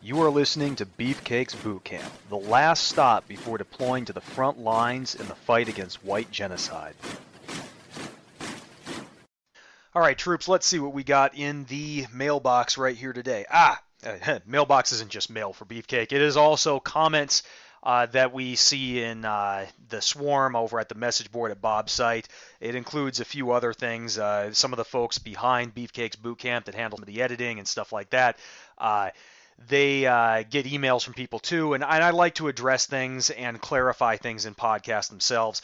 You are listening to Beefcake's Boot Camp, the last stop before deploying to the front lines in the fight against white genocide. All right, troops, let's see what we got in the mailbox right here today. Mailbox isn't just mail for Beefcake. It is also comments that we see in the swarm over at the message board at Bob's site. It includes a few other things. Some of the folks behind Beefcake's Boot Camp that handle the editing and stuff like that. They get emails from people too, and I like to address things and clarify things in podcasts themselves.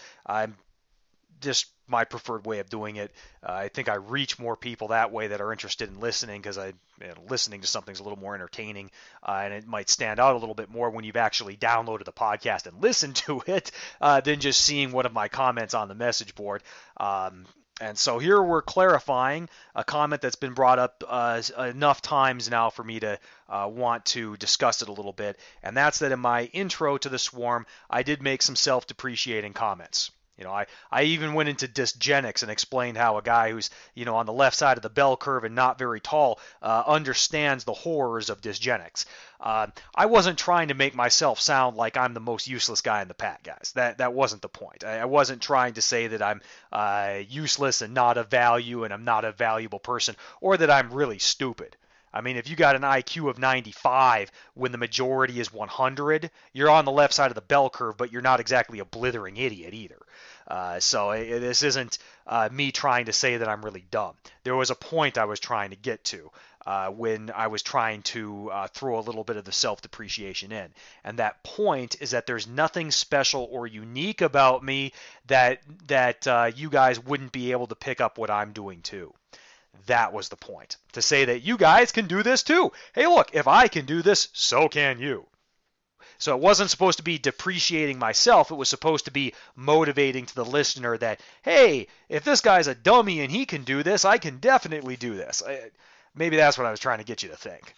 Just my preferred way of doing it. I think I reach more people that way that are interested in listening because listening to something's a little more entertaining, and it might stand out a little bit more when you've actually downloaded the podcast and listened to it than just seeing one of my comments on the message board. And so here we're clarifying a comment that's been brought up enough times now for me to want to discuss it a little bit, and that's that in my intro to the swarm, I did make some self-depreciating comments. You know, I even went into dysgenics and explained how a guy who's, on the left side of the bell curve and not very tall understands the horrors of dysgenics. I wasn't trying to make myself sound like I'm the most useless guy in the pack, guys. That wasn't the point. I wasn't trying to say that I'm useless and not of value and I'm not a valuable person, or that I'm really stupid. I mean, if you got an IQ of 95 when the majority is 100, you're on the left side of the bell curve, but you're not exactly a blithering idiot either. So this isn't me trying to say that I'm really dumb. There was a point I was trying to get to when I was trying to throw a little bit of the self-depreciation in. And that point is that there's nothing special or unique about me that you guys wouldn't be able to pick up what I'm doing too. That was the point. To say that you guys can do this too. Hey, look, if I can do this, so can you. So it wasn't supposed to be depreciating myself. It was supposed to be motivating to the listener that, hey, if this guy's a dummy and he can do this, I can definitely do this. Maybe that's what I was trying to get you to think.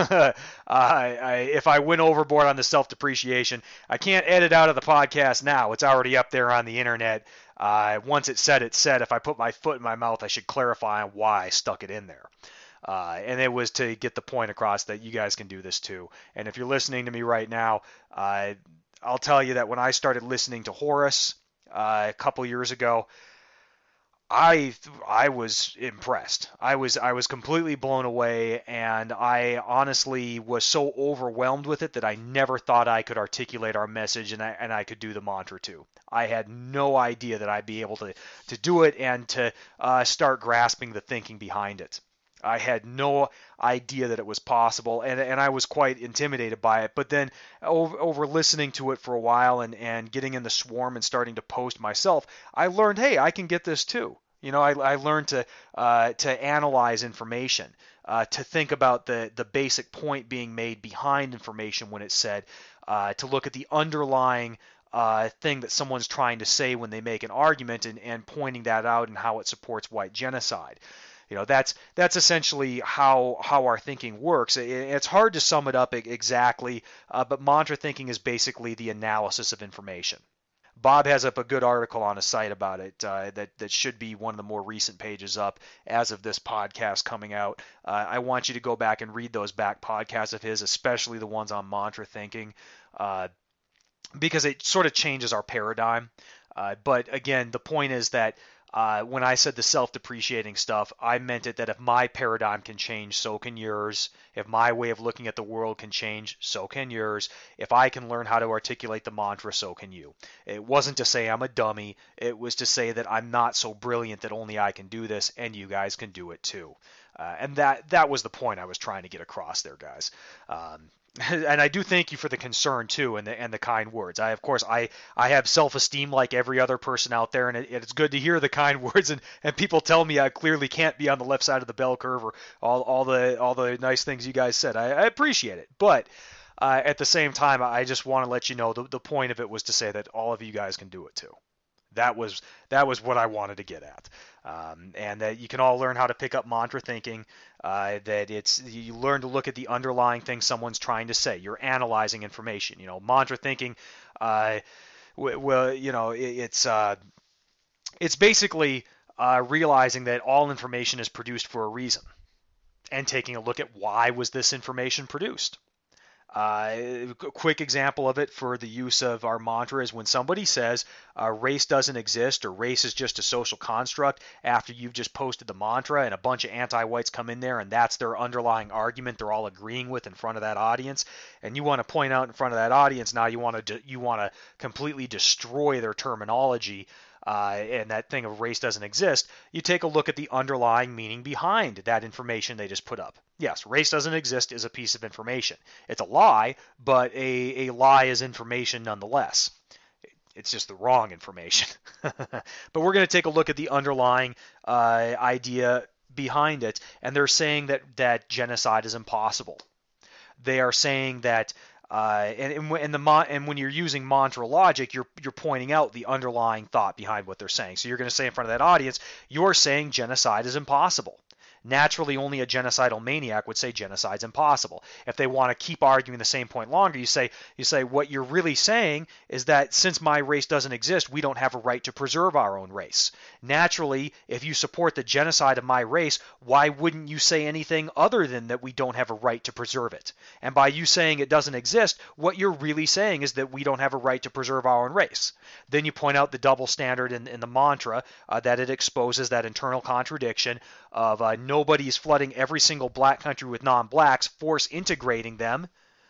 If I went overboard on the self-depreciation, I can't edit out of the podcast now. It's already up there on the internet. Once it's said, it's said. If I put my foot in my mouth, I should clarify why I stuck it in there. And it was to get the point across that you guys can do this too. And if you're listening to me right now, I'll tell you that when I started listening to Horace a couple years ago, I was impressed. I was completely blown away, and I honestly was so overwhelmed with it that I never thought I could articulate our message and I could do the mantra too. I had no idea that I'd be able to do it and to start grasping the thinking behind it. I had no idea that it was possible, and I was quite intimidated by it. But then over listening to it for a while and getting in the swarm and starting to post myself, I learned, hey, I can get this too. I learned to analyze information, to think about the basic point being made behind information when it's said, to look at the underlying thing that someone's trying to say when they make an argument and pointing that out and how it supports white genocide. That's essentially how our thinking works. It's hard to sum it up exactly, but mantra thinking is basically the analysis of information. Bob has up a good article on his site about it that should be one of the more recent pages up as of this podcast coming out. I want you to go back and read those back podcasts of his, especially the ones on mantra thinking, because it sort of changes our paradigm. But again, the point is that when I said the self-depreciating stuff, I meant it that if my paradigm can change, so can yours. If my way of looking at the world can change, so can yours. If I can learn how to articulate the mantra, so can you. It wasn't to say I'm a dummy. It was to say that I'm not so brilliant that only I can do this, and you guys can do it too. And that was the point I was trying to get across there, guys. And I do thank you for the concern too, and the kind words. Of course I have self-esteem like every other person out there, and it's good to hear the kind words and people tell me I clearly can't be on the left side of the bell curve or all the nice things you guys said. I appreciate it, but at the same time, I just want to let you know the point of it was to say that all of you guys can do it too. That was what I wanted to get at, and that you can all learn how to pick up mantra thinking. That you learn to look at the underlying thing someone's trying to say. You're analyzing information. Mantra thinking. It's basically realizing that all information is produced for a reason, and taking a look at why was this information produced. A quick example of it for the use of our mantra is when somebody says race doesn't exist or race is just a social construct after you've just posted the mantra and a bunch of anti-whites come in there and that's their underlying argument they're all agreeing with in front of that audience, and you want to point out in front of that audience now you want to completely destroy their terminology. And that thing of race doesn't exist, you take a look at the underlying meaning behind that information they just put up. Yes, race doesn't exist is a piece of information. It's a lie, but a lie is information nonetheless. It's just the wrong information. But we're going to take a look at the underlying idea behind it, and they're saying that genocide is impossible. They are saying that and when you're using mantra logic, you're pointing out the underlying thought behind what they're saying. So you're going to say in front of that audience, you're saying genocide is impossible. Naturally, only a genocidal maniac would say genocide's impossible. If they want to keep arguing the same point longer, you say what you're really saying is that since my race doesn't exist, we don't have a right to preserve our own race. Naturally, if you support the genocide of my race, why wouldn't you say anything other than that we don't have a right to preserve it? And by you saying it doesn't exist, what you're really saying is that we don't have a right to preserve our own race. Then you point out the double standard in the mantra, that it exposes that internal contradiction of nobody's flooding every single black country with non-blacks, force integrating them,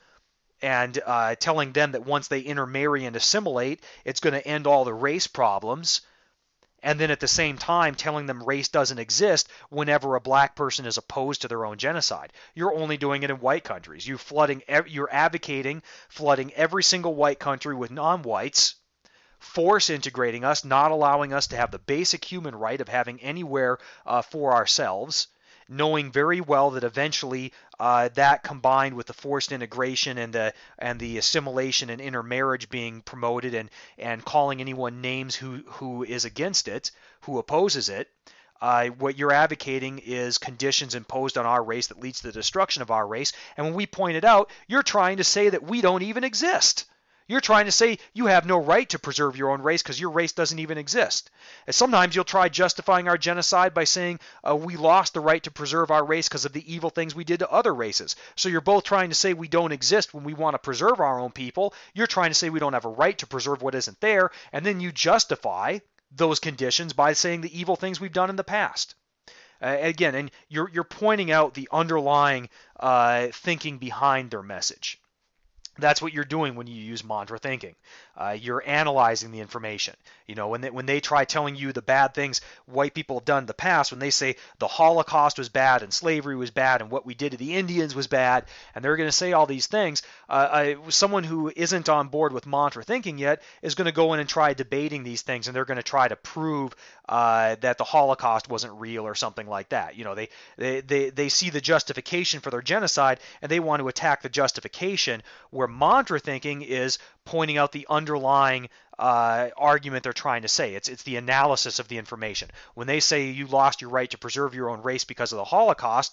and telling them that once they intermarry and assimilate, it's going to end all the race problems. And then at the same time telling them race doesn't exist whenever a black person is opposed to their own genocide. You're only doing it in white countries. You're advocating flooding every single white country with non-whites, force integrating us, not allowing us to have the basic human right of having anywhere for ourselves, knowing very well that eventually that combined with the forced integration and the assimilation and intermarriage being promoted and calling anyone names who is against it, who opposes it, what you're advocating is conditions imposed on our race that leads to the destruction of our race. And when we point it out, you're trying to say that we don't even exist. You're trying to say you have no right to preserve your own race because your race doesn't even exist. And sometimes you'll try justifying our genocide by saying we lost the right to preserve our race because of the evil things we did to other races. So you're both trying to say we don't exist when we want to preserve our own people. You're trying to say we don't have a right to preserve what isn't there. And then you justify those conditions by saying the evil things we've done in the past. Again, and you're pointing out the underlying thinking behind their message. That's what you're doing when you use mantra thinking. You're analyzing the information. You know, when they try telling you the bad things white people have done in the past, when they say the Holocaust was bad and slavery was bad and what we did to the Indians was bad, and they're going to say all these things, someone who isn't on board with mantra thinking yet is going to go in and try debating these things, and they're going to try to prove that the Holocaust wasn't real or something like that. You know, they see the justification for their genocide and they want to attack the justification, where mantra thinking is pointing out the underlying argument they're trying to say. It's the analysis of the information. When they say you lost your right to preserve your own race because of the Holocaust,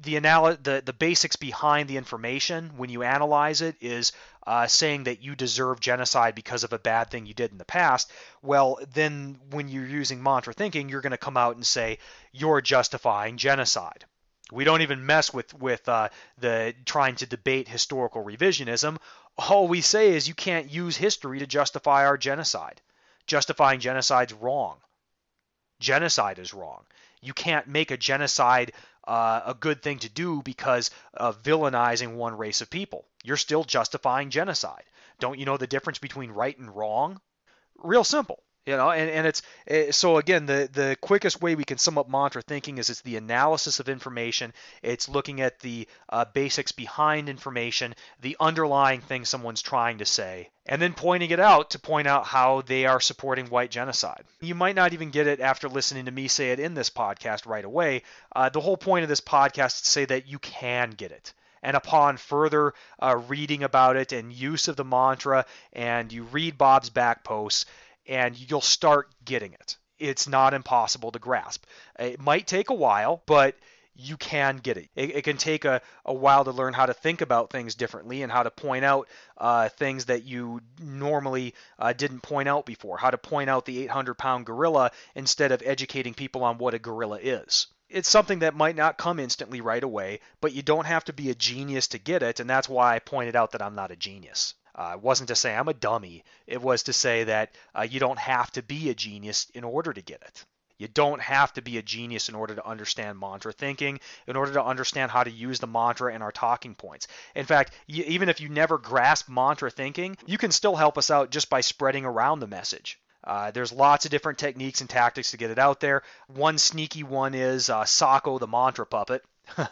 the basics behind the information when you analyze it is saying that you deserve genocide because of a bad thing you did in the past. Well, then when you're using mantra thinking, you're going to come out and say you're justifying genocide. We don't even mess with the trying to debate historical revisionism. All we say is you can't use history to justify our genocide. Justifying genocide's wrong. Genocide is wrong. You can't make a genocide a good thing to do because of villainizing one race of people. You're still justifying genocide. Don't you know the difference between right and wrong? Real simple. You know, and it's so again, the quickest way we can sum up mantra thinking is it's the analysis of information. It's looking at the basics behind information, the underlying thing someone's trying to say, and then pointing it out to point out how they are supporting white genocide. You might not even get it after listening to me say it in this podcast right away. The whole point of this podcast is to say that you can get it. And upon further reading about it and use of the mantra, and you read Bob's back posts, and you'll start getting it. It's not impossible to grasp. It might take a while, but you can get it. It can take a while to learn how to think about things differently and how to point out things that you normally didn't point out before, how to point out the 800-pound gorilla instead of educating people on what a gorilla is. it's something that might not come instantly right away, but you don't have to be a genius to get it, and that's why I pointed out that I'm not a genius. It wasn't to say I'm a dummy. It was to say that you don't have to be a genius in order to get it. You don't have to be a genius in order to understand mantra thinking, in order to understand how to use the mantra and our talking points. In fact, even if you never grasp mantra thinking, you can still help us out just by spreading around the message. There's lots of different techniques and tactics to get it out there. One sneaky one is Socko the mantra puppet.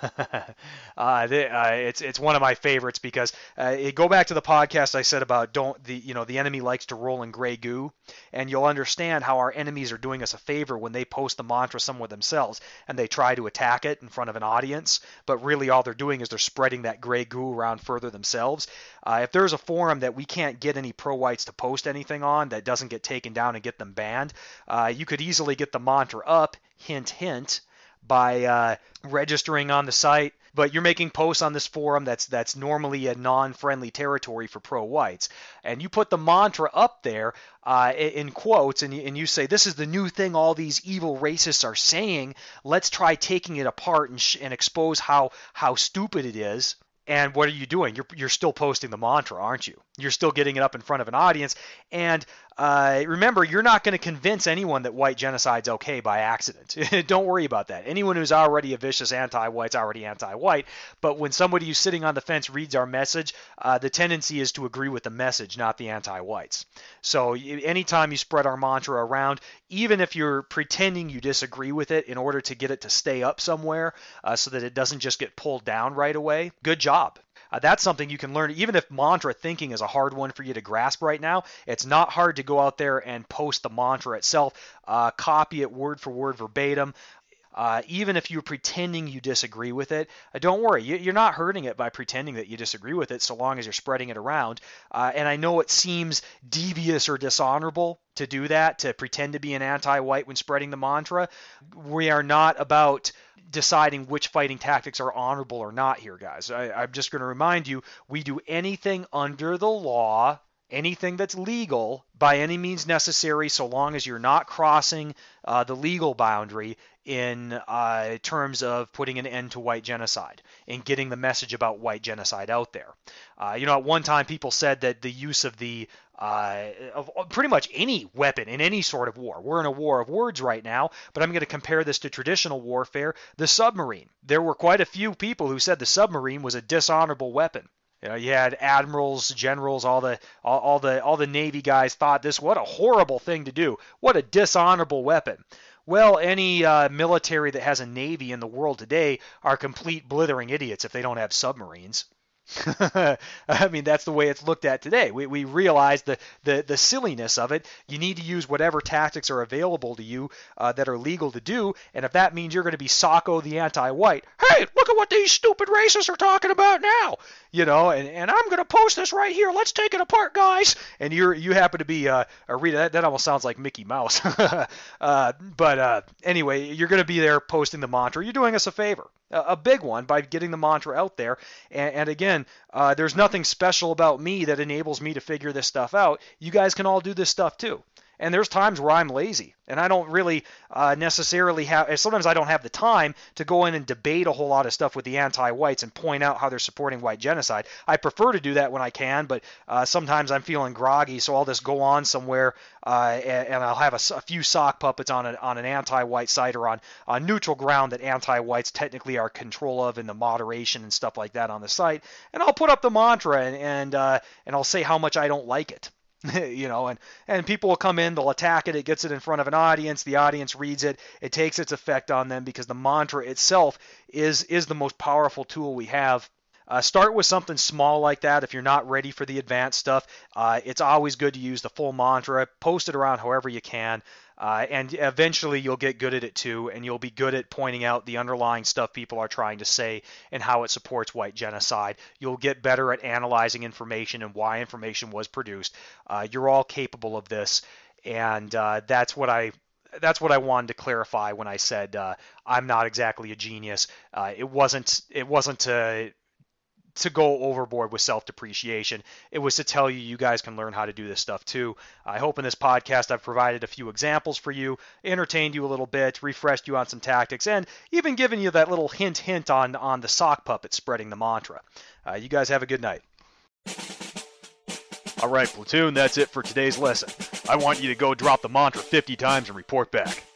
It's one of my favorites because go back to the podcast I said about the enemy likes to roll in gray goo, and you'll understand how our enemies are doing us a favor when they post the mantra somewhere themselves and they try to attack it in front of an audience, but really all they're doing is they're spreading that gray goo around further themselves. If there's a forum that we can't get any pro-whites to post anything on that doesn't get taken down and get them banned, you could easily get the mantra up, hint hint, by registering on the site, but you're making posts on this forum that's normally a non-friendly territory for pro-whites, and you put the mantra up there in quotes, and you say, this is the new thing all these evil racists are saying, let's try taking it apart and expose how stupid it is. And what are you doing? You're still posting the mantra, aren't you? You're still getting it up in front of an audience. And remember, you're not going to convince anyone that white genocide's okay by accident. Don't worry about that. Anyone who's already a vicious anti-white's already anti-white. But when somebody who's sitting on the fence reads our message, the tendency is to agree with the message, not the anti-whites. So anytime you spread our mantra around, even if you're pretending you disagree with it in order to get it to stay up somewhere so that it doesn't just get pulled down right away, good job. That's something you can learn. Even if mantra thinking is a hard one for you to grasp right now, it's not hard to go out there and post the mantra itself, copy it word for word verbatim. Even if you're pretending you disagree with it, don't worry. You're not hurting it by pretending that you disagree with it so long as you're spreading it around. And I know it seems devious or dishonorable to do that, to pretend to be an anti-white when spreading the mantra. We are not about deciding which fighting tactics are honorable or not here, guys. I'm just going to remind you, we do anything under the law, anything that's legal by any means necessary, so long as you're not crossing the legal boundary in terms of putting an end to white genocide and getting the message about white genocide out there. At one time people said that the use of of pretty much any weapon in any sort of war. We're in a war of words right now, but I'm going to compare this to traditional warfare, the submarine. There were quite a few people who said the submarine was a dishonorable weapon. You had admirals, generals, all the Navy guys thought what a horrible thing to do. What a dishonorable weapon. Well, any military that has a Navy in the world today are complete blithering idiots if they don't have submarines. I mean, that's the way it's looked at today. We realize the silliness of it. You need to use whatever tactics are available to you that are legal to do, and if that means you're going to be Socko the anti-white, hey, look at what these stupid racists are talking about now, and I'm going to post this right here. Let's take it apart, guys. And you happen to be a reader. That almost sounds like Mickey Mouse. But anyway, you're going to be there posting the mantra. You're doing us a favor. A big one by getting the mantra out there. And again, there's nothing special about me that enables me to figure this stuff out. You guys can all do this stuff too. And there's times where I'm lazy and I don't really necessarily sometimes I don't have the time to go in and debate a whole lot of stuff with the anti-whites and point out how they're supporting white genocide. I prefer to do that when I can, but sometimes I'm feeling groggy, so I'll just go on somewhere and I'll have a few sock puppets on an anti-white site or on neutral ground that anti-whites technically are control of in the moderation and stuff like that on the site, and I'll put up the mantra and I'll say how much I don't like it. And people will come in, they'll attack it, it gets it in front of an audience, the audience reads it, it takes its effect on them because the mantra itself is the most powerful tool we have. Start with something small like that. If you're not ready for the advanced stuff, it's always good to use the full mantra, post it around however you can, and eventually you'll get good at it too, and you'll be good at pointing out the underlying stuff people are trying to say and how it supports white genocide. You'll get better at analyzing information and why information was produced. You're all capable of this, and that's what I wanted to clarify when I said I'm not exactly a genius. It wasn't to to go overboard with self-depreciation. It was to tell you guys can learn how to do this stuff too. I hope in this podcast I've provided a few examples for you, entertained you a little bit, refreshed you on some tactics, and even given you that little hint on the sock puppet spreading the mantra. You guys have a good night. All right, platoon, that's it for today's lesson. I want you to go drop the mantra 50 times and report back.